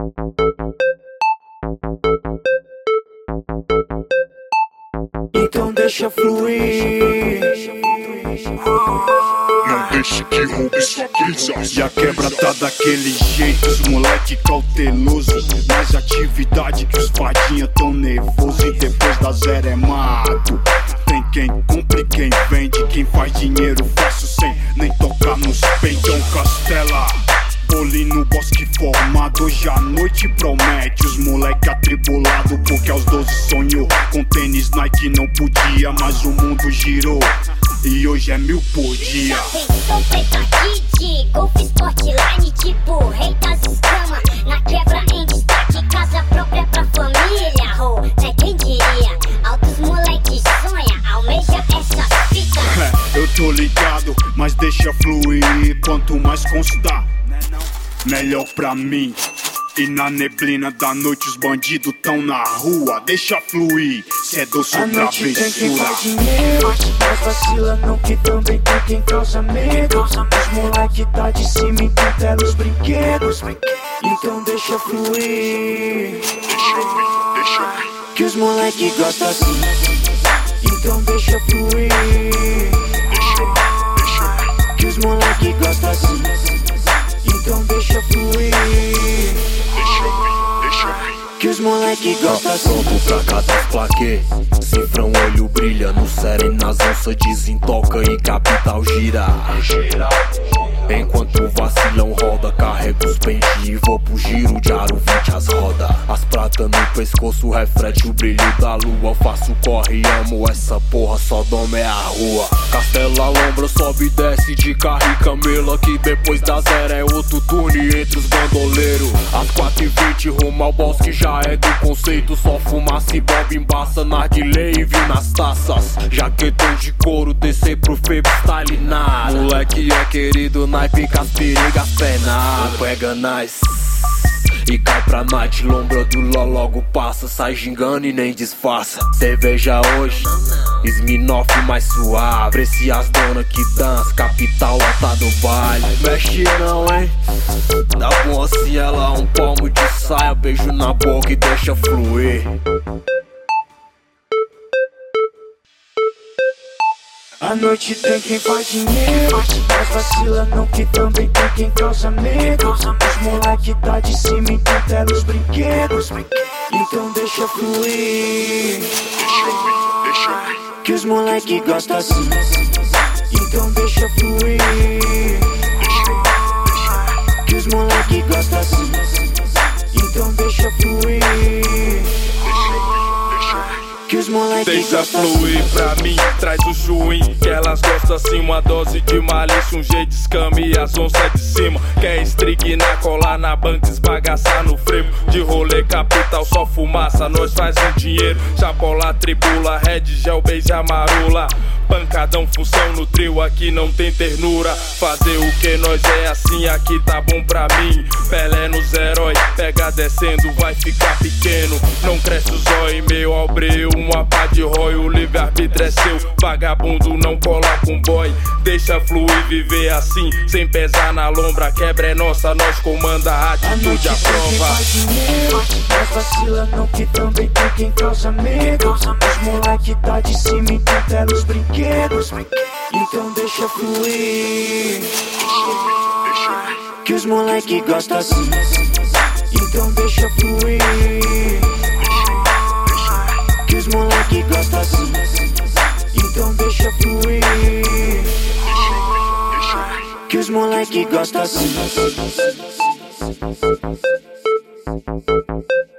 Então deixa fluir. Não deixe que roube sua brisa. E a quebra tá daquele jeito, os moleque cauteloso. Mas atividade que os fadinha tão nervoso. E depois da zero é mato. Tem quem compra e quem vende. Quem faz dinheiro fácil sem nem tocar nos peitão. Castela, bolinho no bosque formado. Hoje a noite promete. Os moleque atribulado porque aos 12 sonhou com tênis Nike não podia, mas o mundo girou e hoje é 1000 por dia. Já pensou feito aqui de Golf Sportline, tipo rei das escamas. Na quebra em destaque, casa própria pra família. Oh, né, quem diria? Altos moleques sonha, almeja essa fita. Eu tô ligado, mas deixa fluir. Quanto mais constar, melhor pra mim. E na neblina da noite os bandidos tão na rua. Deixa fluir, cê é doce A pra noite tem quem travessura. faz dinheiro, mas vacila não que também tem quem causa medo. Os moleque tá de cima e tem os brinquedos. Então deixa fluir. Que os moleque gostam assim. Então deixa fluir. Que os moleque gostam assim. Então deixa fluir. Que os moleque gostam assim. Pronto pra cada plaquê. Cifrão, olho brilha. No sério nas onças desentoca e capital gira. Enquanto o vacilão roda, carrega os pente e vou pro giro de aro 20 as roda. As pratas no pescoço reflete o brilho da lua. Faço corre e amo essa porra, só doma é a rua. Castela Lombra sobe e desce de carro e camela. Que depois da zero é outro túnel entre os bandoleiros. Às 4h20 rumo ao bosque já é do conceito. Só fumaça e bob embaça, narguilé e viu nas taças. Jaquetão de couro, descer pro Febo style nada. Moleque é querido, naipe com as perigas penadas. Pega nice e cai pra night, lombra do ló logo passa. Sai gingando e nem disfarça. Cerveja hoje, Smirnoff mais suave. Preci as donas que dança, capital lota do baile. Mexe não, hein? Dá bom assim ela, um palmo de saia. Beijo na boca e deixa fluir. A noite tem quem faz dinheiro, mas vacila não que também tem quem causa medo. Os moleque tá de cima e tem os brinquedos. Então deixa fluir. Que os moleque gostam assim. Então deixa fluir. Que os moleque gostam assim. Então deixa fluir. Que os moleque deixa gostam fluir assim. pra mim, traz o chuim. Que elas gostam assim, uma dose de malícia. Um jeito de escama e as onças de cima. Quer estrignar, colar na banca, esbagaçar no freio. De rolê capital, só fumaça, nós faz um dinheiro. Chapola, tribula, red, gel, beija, marula. Pancadão, função no trio, aqui não tem ternura. Fazer o que nós é assim, aqui tá bom pra mim. Pelé nos heróis, pega descendo, vai ficar pequeno. Não cresce o zóio, meio ao breu. Uma pá de rói, o livre-arbítrio é seu. Vagabundo não cola com boy. Deixa fluir, viver assim, sem pesar na lombra. Quebra é nossa, nós comanda a atitude, a prova. Mas vacila não que também tem quem causa medo. Os moleque tá de cima e tem os brinquedos. Então deixa fluir. Que os moleque gostam assim. Então deixa fluir. Que os moleque gostam assim. Então deixa fluir. Que os moleque gostam assim.